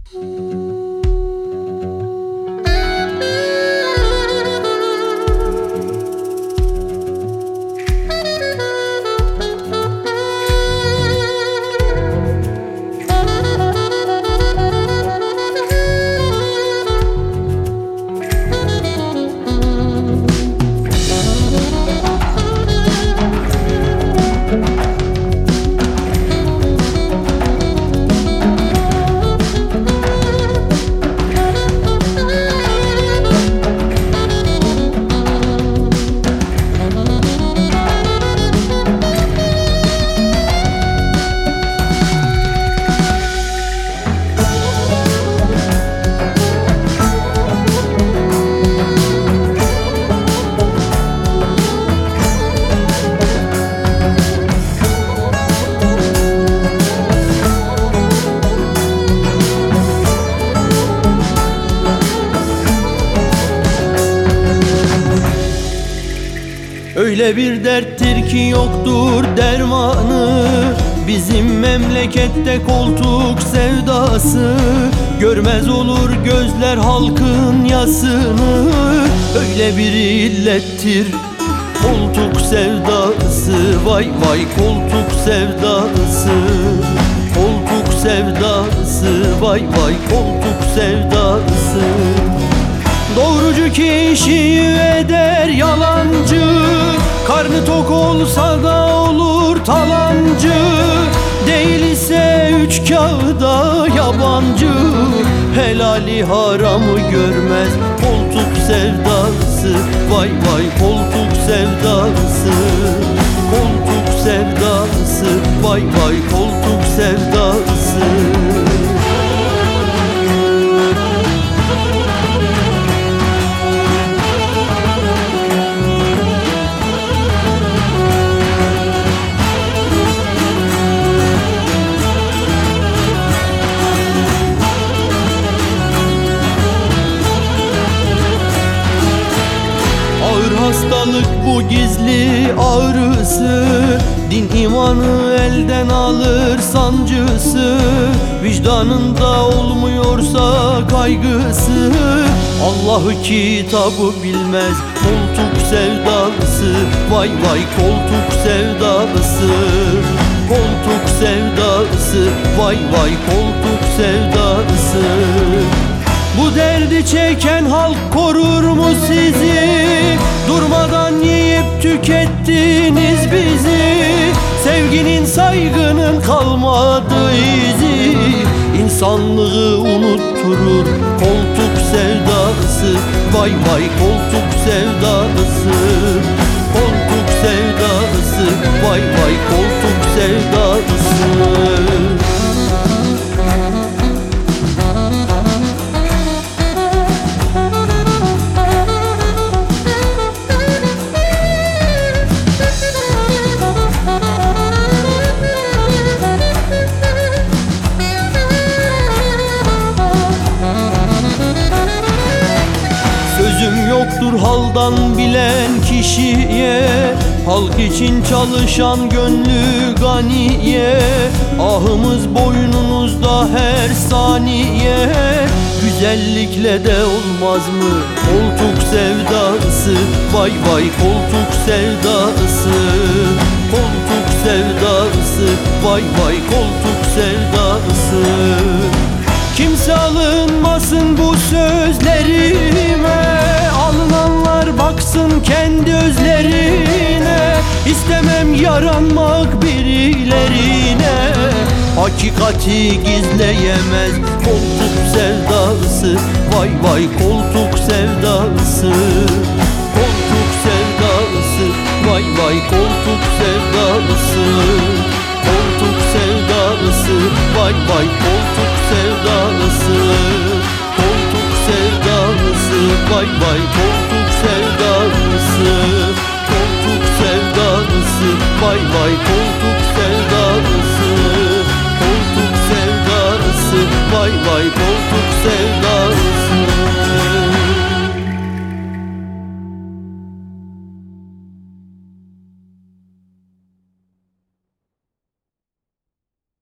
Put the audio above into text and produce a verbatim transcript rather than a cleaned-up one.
Öyle bir derttir ki yoktur dermanı, bizim memlekette koltuk sevdası. Görmez olur gözler halkın yasını, öyle bir illettir koltuk sevdası. Vay vay koltuk sevdası, koltuk sevdası. Vay vay koltuk sevdası. Doğrucu kişiyi eder yalancı, karnı tok olsa da olur talancı. Değil ise üç kağıda yabancı, helali haramı görmez koltuk sevdası. Vay vay koltuk sevdası, koltuk sevdası. Vay vay koltuk sevdası. Hastalık bu gizli ağrısı, din imanı elden alır sancısı. Vicdanında olmuyorsa kaygısı, Allah'ı kitabı bilmez koltuk sevdası. Vay vay koltuk sevdası, koltuk sevdası. Vay vay koltuk sevdası. Bu derdi çeken halk korur mu sizi? Durmadan yiyip tükettiniz bizi. Sevginin saygının kalmadı izi, İnsanlığı unutturur koltuk sevdası. Vay vay koltuk sevdası, koltuk sevdası. Vay vay koltuk sevdası. Sözüm yoktur haldan bilen kişiye, halk için çalışan gönlü ganiye. Ahımız boynunuzda her saniye, güzellikle de olmaz mı koltuk sevdası? Vay vay koltuk sevdası, koltuk sevdası. Vay vay koltuk sevdası. Kimse alınmasın bu sözlerime, alınanlar baksın kendi özlerine. İstemem yaranmak birilerine, hakikati gizleyemez koltuk sevdası. Vay vay koltuk sevdası, koltuk sevdası. Vay vay koltuk sevdası, koltuk sevdası. Vay vay koltuk sevdası, koltuk sevdası. Vay vay koltuk sevdası, koltuk sevdası. Vay vay koltuk sevdası, koltuk sevdası. Vay vay koltuk sevdası.